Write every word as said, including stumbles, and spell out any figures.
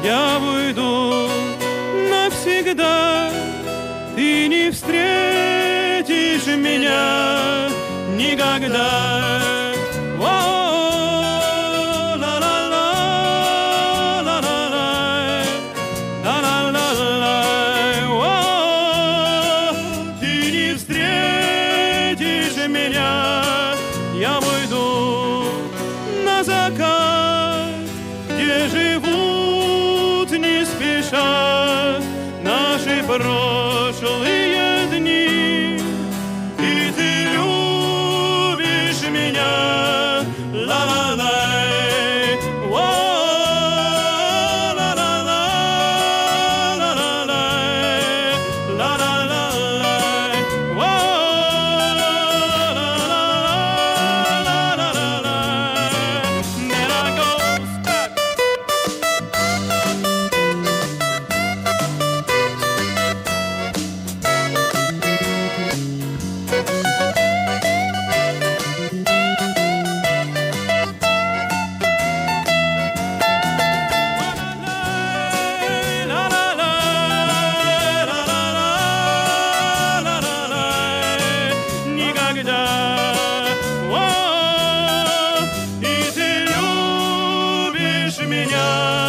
я уйду навсегда. Ты не встретишь меня никогда. Я уйду на закат, где живут не спеша наши прошлые дни. И ты любишь меня, ла-ла-лай, ла-ла-ла-лай, ла-ла-ла-лай, меня.